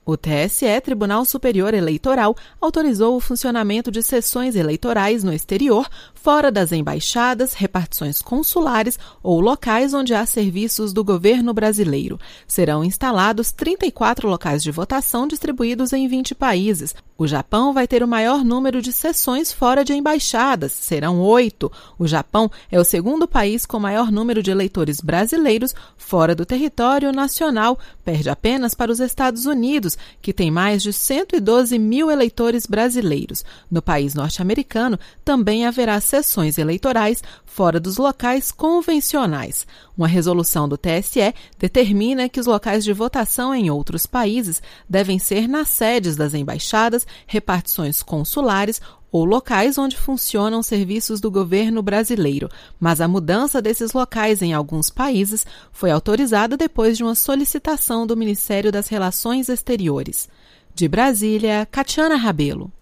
O TSE, Tribunal Superior Eleitoral, autorizou o funcionamento de sessões eleitorais no exterior, fora das embaixadas, repartições consulares ou locais onde há serviços do governo brasileiro. Serão instalados 34 locais de votação distribuídos em 20 países. O Japão vai ter o maior número de sessões fora de embaixadas, serão 8. O Japão é o segundo país com maior número de eleitores brasileiros fora do território nacional, perde apenas para os Estados Unidos, que tem mais de 112 mil eleitores brasileiros. No país norte-americano, também haverá sessões eleitorais fora dos locais convencionais. Uma resolução do TSE determina que os locais de votação em outros países devem ser nas sedes das embaixadas, repartições consulares ou locais onde funcionam serviços do governo brasileiro, mas a mudança desses locais em alguns países foi autorizada depois de uma solicitação do Ministério das Relações Exteriores. De Brasília, Catiana Rabelo.